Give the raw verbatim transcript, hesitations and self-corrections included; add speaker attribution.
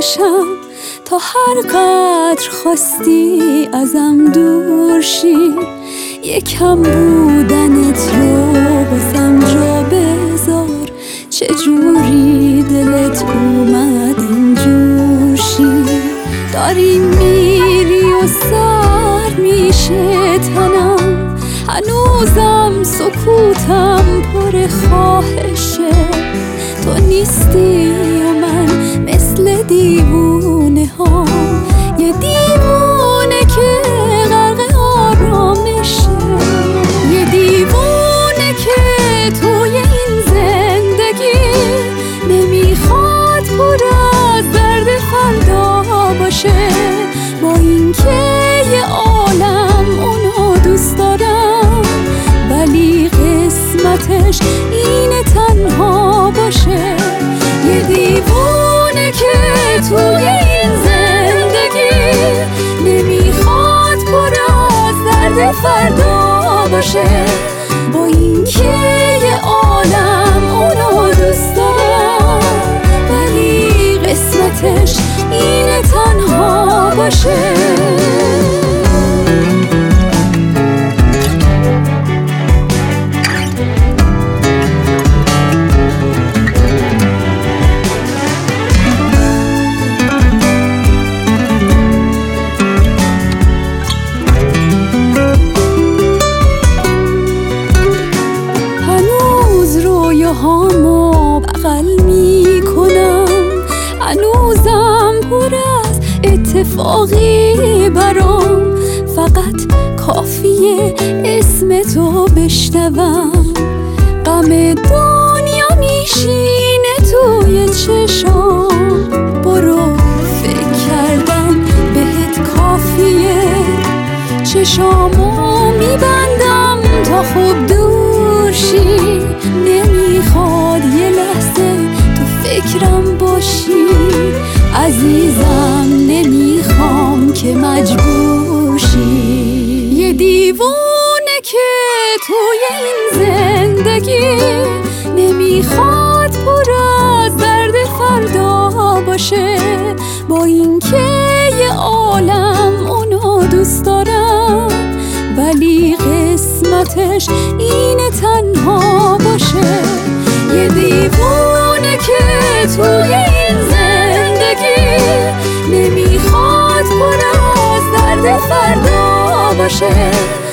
Speaker 1: باشم تا هر قدر خواستی ازم دور شی. یکم بودنت رو بازم جا بذار، چجوری دلت اومد اینجور شی. داری میری و سر میشه تنم، هنوزم سکوتم پر خواهشه. تو نیستی و من مثل دیوونه ها، یه دیوونه که غرق آرامشه. یه دیوونه که توی این زندگی نمیخواد پر از درد فردا باشه. با اینکه یه عالم اونو دوست دارم، ولی قسمتش اینه تنها باشه. یه دیوونه که توی این زندگی نمیخواد پر از درد فردا باشه. با اینکه یه عالم اونو دوست دارم، ولی قسمتش اینه تنها باشه. هامو بغل میکنم، هنوزم پر از اتفاقی برام. فقط کافیه اسم تو بشنوم، غم دنیا میشینه توی چشام. برو فکر کردن بهت کافیه، چشامو میبندم تا خوب دور شی. نمیخواد یه لحظه تو فکرم باشی عزیزم، نمیخوام که مجبور شی. یه دیوونه که توی این زندگی نمیخواد پر از درد فردا باشه. با اینکه یه عالم اونو دوست دارم، ولی قسمتش اینه تنها باشه. یه دیوونه که توی این زندگی نمیخواد پر از درد فردا باشه.